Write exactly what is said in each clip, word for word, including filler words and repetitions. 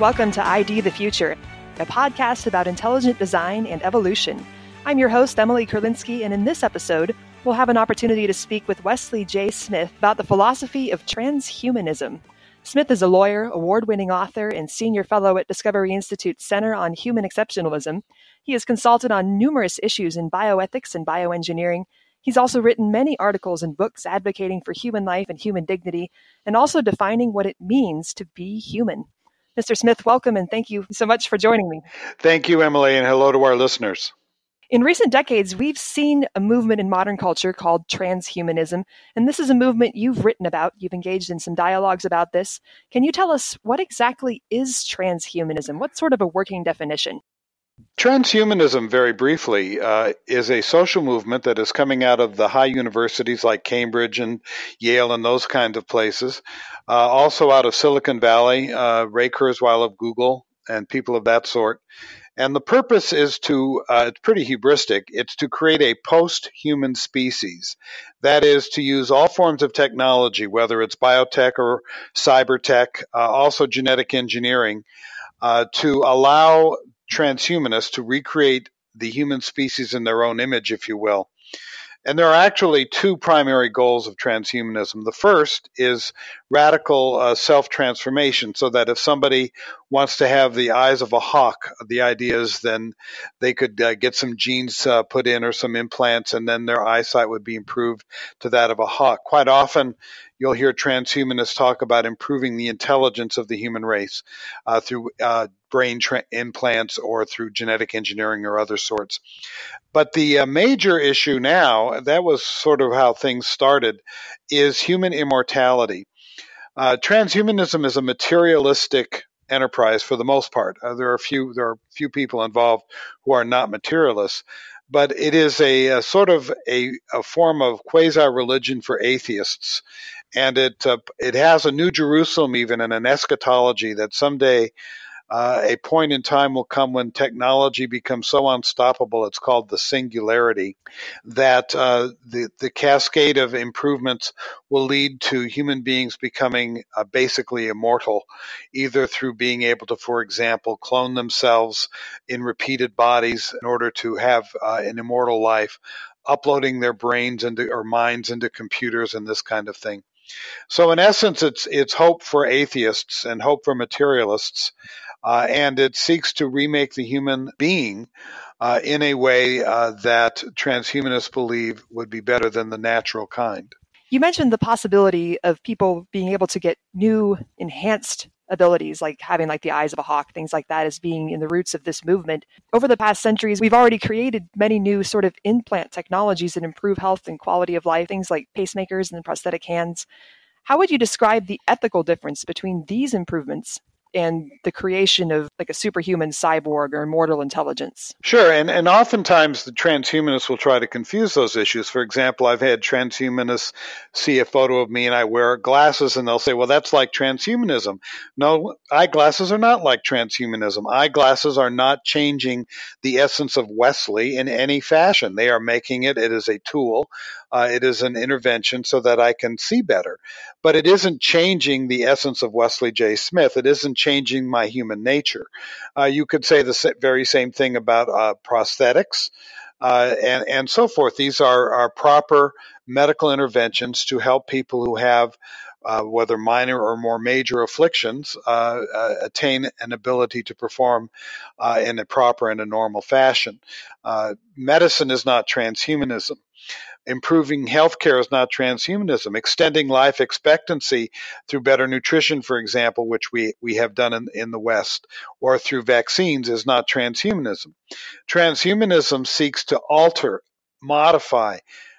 Welcome to I D the Future, a podcast about intelligent design and evolution. I'm your host, Emily Kurlinski, and in this episode, we'll have an opportunity to speak with Wesley J. Smith about the philosophy of transhumanism. Smith is a lawyer, award-winning author, and senior fellow at Discovery Institute's Center on Human Exceptionalism. He has consulted on numerous issues in bioethics and bioengineering. He's also written many articles and books advocating for human life and human dignity, and also defining what it means to be human. Mister Smith, welcome, and thank you so much for joining me. Thank you, Emily, and hello to our listeners. In recent decades, we've seen a movement in modern culture called transhumanism, and this is a movement you've written about. You've engaged in some dialogues about this. Can you tell us what exactly is transhumanism? What's sort of a working definition? Transhumanism, very briefly, uh, is a social movement that is coming out of the high universities like Cambridge and Yale and those kinds of places. Uh, also out of Silicon Valley, uh, Ray Kurzweil of Google and people of that sort. And the purpose is to, uh, it's pretty hubristic, it's to create a post-human species. That is to use all forms of technology, whether it's biotech or cybertech, uh, also genetic engineering, uh, to allow transhumanists to recreate the human species in their own image, if you will. And there are actually two primary goals of transhumanism. The first is radical uh, self-transformation, so that if somebody wants to have the eyes of a hawk, the idea is then they could uh, get some genes uh, put in or some implants, and then their eyesight would be improved to that of a hawk. Quite often, you'll hear transhumanists talk about improving the intelligence of the human race uh, through uh, brain tra- implants or through genetic engineering or other sorts. But the uh, major issue now, that was sort of how things started, is human immortality. Uh, transhumanism is a materialistic enterprise for the most part. Uh, there are a few there are few people involved who are not materialists, but it is a, a sort of a, a form of quasi-religion for atheists. And it uh, it has a New Jerusalem even and an eschatology that someday Uh, a point in time will come when technology becomes so unstoppable, it's called the singularity, that uh, the, the cascade of improvements will lead to human beings becoming uh, basically immortal, either through being able to, for example, clone themselves in repeated bodies in order to have uh, an immortal life, uploading their brains into or minds into computers and this kind of thing. So in essence, it's it's hope for atheists and hope for materialists. Uh, and it seeks to remake the human being uh, in a way uh, that transhumanists believe would be better than the natural kind. You mentioned the possibility of people being able to get new, enhanced abilities, like having like the eyes of a hawk, things like that, as being in the roots of this movement. Over the past centuries, we've already created many new sort of implant technologies that improve health and quality of life, things like pacemakers and prosthetic hands. How would you describe the ethical difference between these improvements and the creation of like a superhuman cyborg or immortal intelligence? Sure, and, and oftentimes the transhumanists will try to confuse those issues. For example, I've had transhumanists see a photo of me and I wear glasses and they'll say, well, that's like transhumanism. No, eyeglasses are not like transhumanism. Eyeglasses are not changing the essence of Wesley in any fashion. They are making it, it is a tool. Uh, it is an intervention so that I can see better. But it isn't changing the essence of Wesley J. Smith. It isn't changing my human nature. Uh, you could say the very same thing about uh, prosthetics uh, and, and so forth. These are, are proper medical interventions to help people who have, uh, whether minor or more major afflictions, uh, uh, attain an ability to perform uh, in a proper and a normal fashion. Uh, medicine is not transhumanism. Improving healthcare is not transhumanism. Extending life expectancy through better nutrition, for example, which we, we have done in, in the West, or through vaccines is not transhumanism. Transhumanism seeks to alter, modify,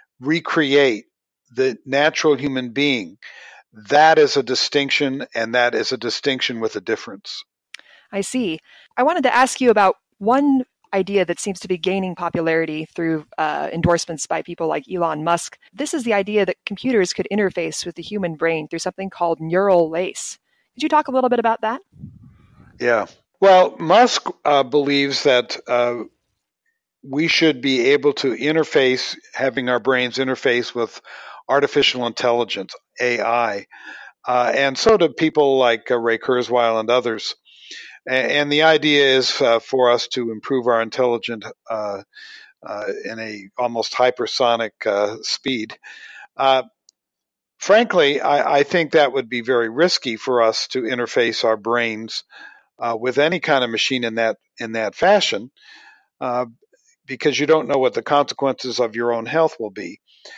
recreate the natural human being. That is a distinction, and that is a distinction with a difference. I see. I wanted to ask you about one idea that seems to be gaining popularity through uh, endorsements by people like Elon Musk. This is the idea that computers could interface with the human brain through something called neural lace. Could you talk a little bit about that? Yeah. Well, Musk uh, believes that uh, we should be able to interface, having our brains interface with artificial intelligence, A I. Uh, and so do people like uh, Ray Kurzweil and others. And the idea is uh, for us to improve our intelligence uh, uh, in a almost hypersonic uh, speed. Uh, frankly, I, I think that would be very risky for us to interface our brains uh, with any kind of machine in that in that fashion, uh, because you don't know what the consequences of your own health will be.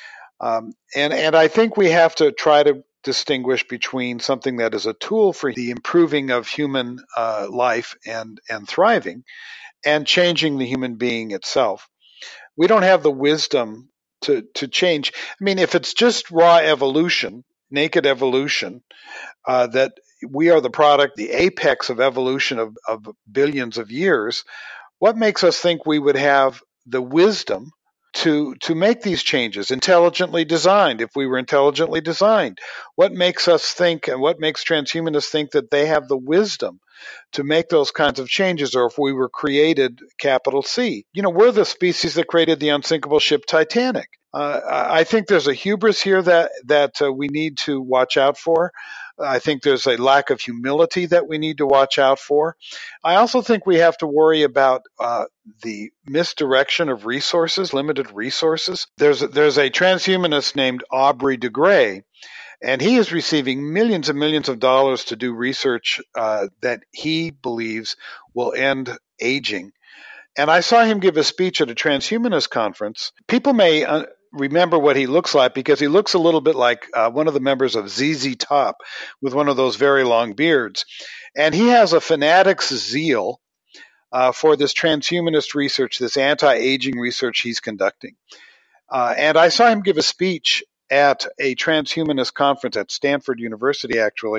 Um, and and I think we have to try to distinguish between something that is a tool for the improving of human uh, life and and thriving, and changing the human being itself. We don't have the wisdom to to change. I mean, if it's just raw evolution, naked evolution, uh, that we are the product, the apex of evolution of, of billions of years, what makes us think we would have the wisdom to to make these changes, intelligently designed? If we were intelligently designed, what makes us think, and what makes transhumanists think that they have the wisdom to make those kinds of changes? Or if we were created, capital C, you know, we're the species that created the unsinkable ship Titanic. Uh, I think there's a hubris here that that uh, we need to watch out for. I think there's a lack of humility that we need to watch out for. I also think we have to worry about uh, the misdirection of resources, limited resources. There's a, there's a transhumanist named Aubrey de Grey, and he is receiving millions and millions of dollars to do research uh, that he believes will end aging. And I saw him give a speech at a transhumanist conference. People may uh, remember what he looks like because he looks a little bit like uh, one of the members of Z Z Top with one of those very long beards. And he has a fanatic's zeal uh, for this transhumanist research, this anti-aging research he's conducting. Uh, and I saw him give a speech at a transhumanist conference at Stanford University, actually,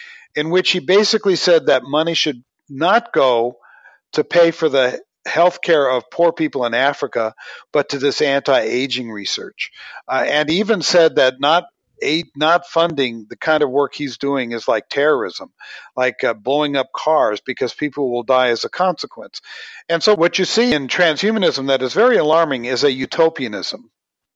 in which he basically said that money should not go to pay for the healthcare of poor people in Africa, but to this anti-aging research. Uh, and even said that not aid, not funding the kind of work he's doing is like terrorism, like uh, blowing up cars because people will die as a consequence. And so what you see in transhumanism that is very alarming is a utopianism.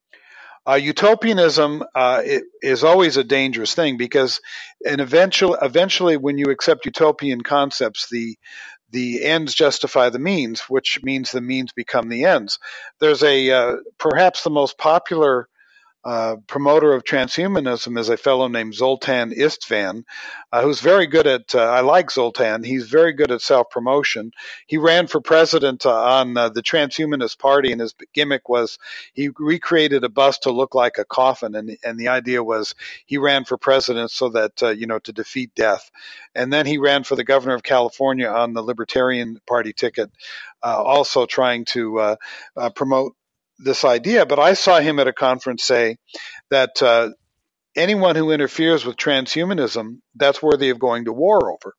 Uh, utopianism uh, it, is always a dangerous thing because, and eventually, eventually, when you accept utopian concepts, the the ends justify the means, which means the means become the ends. There's a uh, perhaps the most popular uh, promoter of transhumanism is a fellow named Zoltan Istvan, uh, who's very good at, uh, I like Zoltan, he's very good at self-promotion. He ran for president uh, on uh, the Transhumanist Party, and his gimmick was he recreated a bust to look like a coffin, and, and the idea was he ran for president so that, uh, you know, to defeat death. And then he ran for the governor of California on the Libertarian Party ticket, uh, also trying to uh, uh, promote this idea. But I saw him at a conference say that uh, anyone who interferes with transhumanism, that's worthy of going to war over.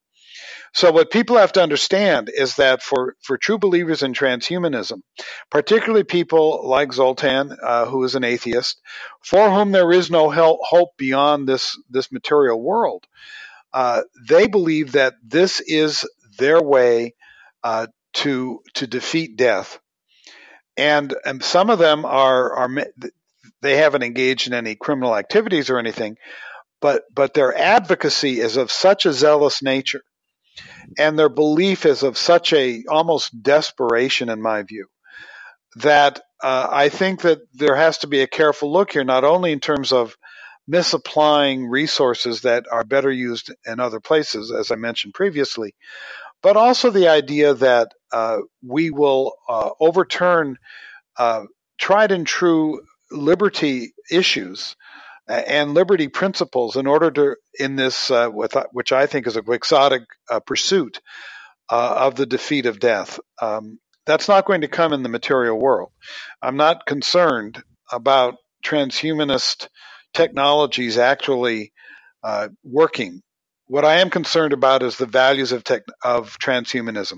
So what people have to understand is that for, for true believers in transhumanism, particularly people like Zoltan, uh, who is an atheist, for whom there is no help, hope beyond this, this material world, uh, they believe that this is their way uh, to to defeat death. And, and some of them are, are they haven't engaged in any criminal activities or anything, but but their advocacy is of such a zealous nature, and their belief is of such a almost desperation, in my view, that uh, I think that there has to be a careful look here, not only in terms of misapplying resources that are better used in other places, as I mentioned previously, but also the idea that uh, we will uh, overturn uh, tried and true liberty issues and liberty principles in order to, in this, uh, with, which I think is a quixotic uh, pursuit uh, of the defeat of death. Um, that's not going to come in the material world. I'm not concerned about transhumanist technologies actually uh, working. What I am concerned about is the values of tech, of transhumanism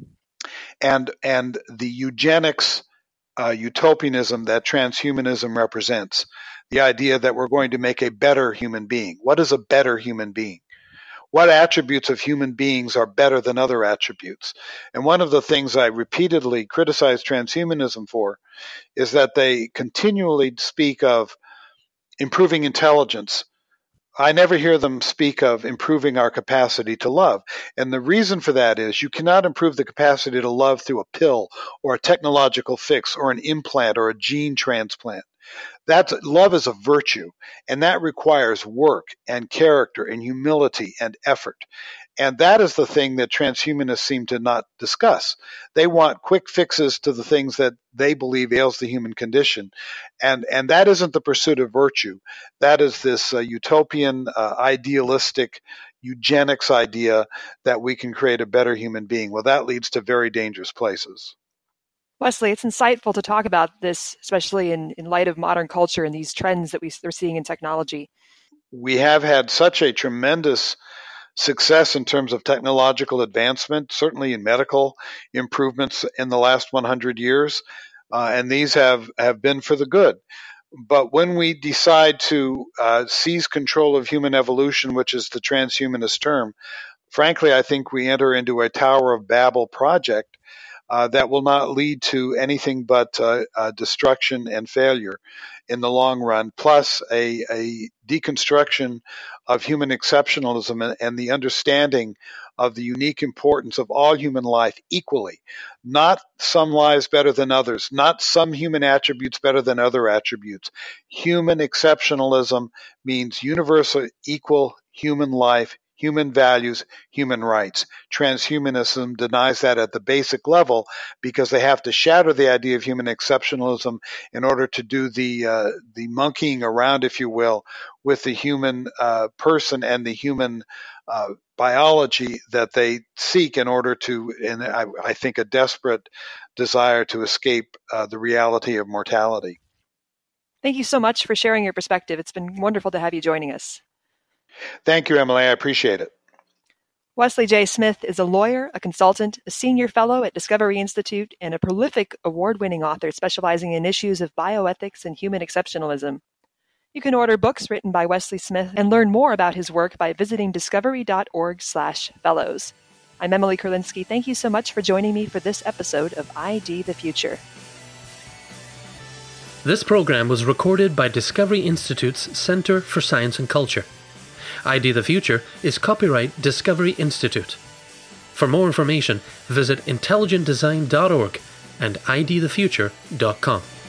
and and the eugenics uh, utopianism that transhumanism represents. The idea that we're going to make a better human being. What is a better human being? What attributes of human beings are better than other attributes? And one of the things I repeatedly criticize transhumanism for is that they continually speak of improving intelligence, I never hear them speak of improving our capacity to love. And the reason for that is you cannot improve the capacity to love through a pill or a technological fix or an implant or a gene transplant. That's, love is a virtue, and that requires work and character and humility and effort. And that is the thing that transhumanists seem to not discuss. They want quick fixes to the things that they believe ails the human condition. And, and that isn't the pursuit of virtue. That is this uh, utopian, uh, idealistic, eugenics idea that we can create a better human being. Well, that leads to very dangerous places. Wesley, it's insightful to talk about this, especially in, in light of modern culture and these trends that we, we're seeing in technology. We have had such a tremendous success in terms of technological advancement, certainly in medical improvements in the last one hundred years, uh, and these have, have been for the good. But when we decide to uh, seize control of human evolution, which is the transhumanist term, frankly, I think we enter into a Tower of Babel project Uh, that will not lead to anything but uh, uh, destruction and failure in the long run, plus a, a deconstruction of human exceptionalism and, and the understanding of the unique importance of all human life equally. Not some lives better than others, not some human attributes better than other attributes. Human exceptionalism means universal, equal human life, human values, human rights. Transhumanism denies that at the basic level because they have to shatter the idea of human exceptionalism in order to do the uh, the monkeying around, if you will, with the human uh, person and the human uh, biology that they seek in order to, and I, I think, a desperate desire to escape uh, the reality of mortality. Thank you so much for sharing your perspective. It's been wonderful to have you joining us. Thank you, Emily. I appreciate it. Wesley J. Smith is a lawyer, a consultant, a senior fellow at Discovery Institute, and a prolific award-winning author specializing in issues of bioethics and human exceptionalism. You can order books written by Wesley Smith and learn more about his work by visiting discovery.org slash fellows. I'm Emily Kurlinski. Thank you so much for joining me for this episode of I D the Future. This program was recorded by Discovery Institute's Center for Science and Culture. I D the Future is copyright Discovery Institute. For more information, visit intelligent design dot org and I D the future dot com.